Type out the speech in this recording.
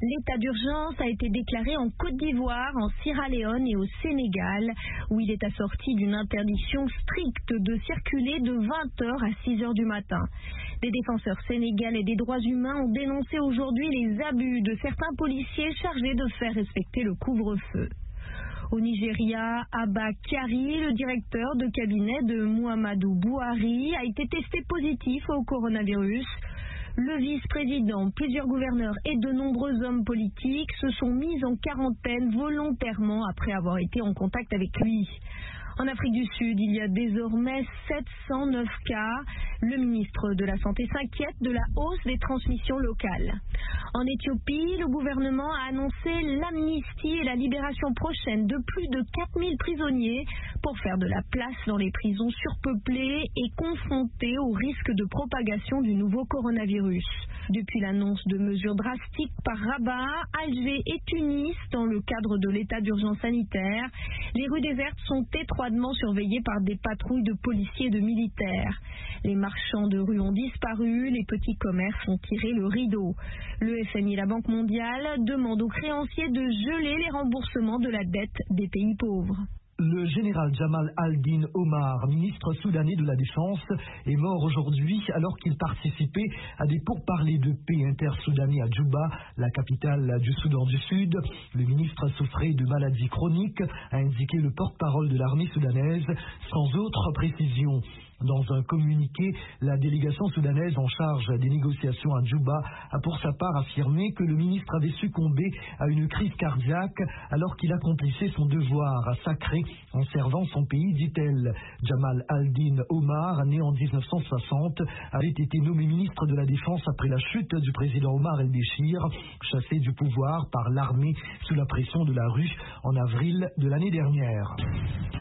L'état d'urgence a été déclaré en Côte d'Ivoire, en Sierra Leone et au Sénégal, où il est assorti d'une interdiction stricte de circuler de 20h à 6h du matin. Des défenseurs sénégalais des droits humains ont dénoncé aujourd'hui les abus de certains policiers chargés de faire respecter le couvre-feu. Au Nigeria, Abba Kyari, le directeur de cabinet de Muhammadu Buhari, a été testé positif au coronavirus. Le vice-président, plusieurs gouverneurs et de nombreux hommes politiques se sont mis en quarantaine volontairement après avoir été en contact avec lui. En Afrique du Sud, il y a désormais 709 cas. Le ministre de la Santé s'inquiète de la hausse des transmissions locales. En Éthiopie, le gouvernement a annoncé l'amnistie et la libération prochaine de plus de 4000 prisonniers pour faire de la place dans les prisons surpeuplées et confrontées au risque de propagation du nouveau coronavirus. Depuis l'annonce de mesures drastiques par Rabat, Alger et Tunis dans le cadre de l'état d'urgence sanitaire, les rues désertes sont étroitement surveillées par des patrouilles de policiers et de militaires. Les marchands de rue ont disparu, les petits commerces ont tiré le rideau. Le FMI et la Banque mondiale demandent aux créanciers de geler les remboursements de la dette des pays pauvres. Le général Jamal al-Din Omar, ministre soudanais de la Défense, est mort aujourd'hui alors qu'il participait à des pourparlers de paix intersoudanais à Djouba, la capitale du Soudan du Sud. Le ministre souffrait de maladies chroniques, a indiqué le porte-parole de l'armée soudanaise, sans autre précision. Dans un communiqué, la délégation soudanaise en charge des négociations à Djouba a pour sa part affirmé que le ministre avait succombé à une crise cardiaque alors qu'il accomplissait son devoir sacré en servant son pays, dit-elle. Jamal al-Din Omar, né en 1960, avait été nommé ministre de la Défense après la chute du président Omar el-Béchir, chassé du pouvoir par l'armée sous la pression de la rue en avril de l'année dernière.